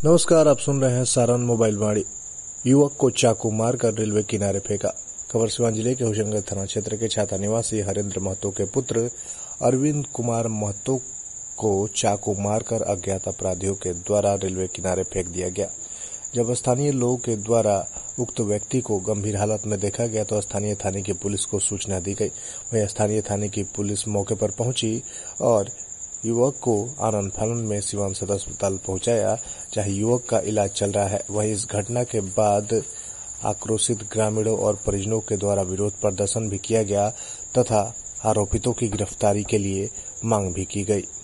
नमस्कार, आप सुन रहे हैं सारण मोबाइल वाणी। युवक को चाकू मारकर रेलवे किनारे फेंका। खबर सिवान जिले के होशंगाबाद थाना क्षेत्र के छाता निवासी हरेंद्र महतो के पुत्र अरविंद कुमार महतो को चाकू मारकर अज्ञात अपराधियों के द्वारा रेलवे किनारे फेंक दिया गया। जब स्थानीय लोगों के द्वारा उक्त व्यक्ति को गंभीर हालत में देखा गया तो स्थानीय थाने की पुलिस को सूचना दी गई। वहीं स्थानीय थाने की पुलिस मौके पर पहुंची और युवक को आनन फानन में सिवान सदर अस्पताल पहुंचाया, जहां युवक का इलाज चल रहा है। वहीं इस घटना के बाद आक्रोशित ग्रामीणों और परिजनों के द्वारा विरोध प्रदर्शन भी किया गया तथा आरोपितों की गिरफ्तारी के लिए मांग भी की गई।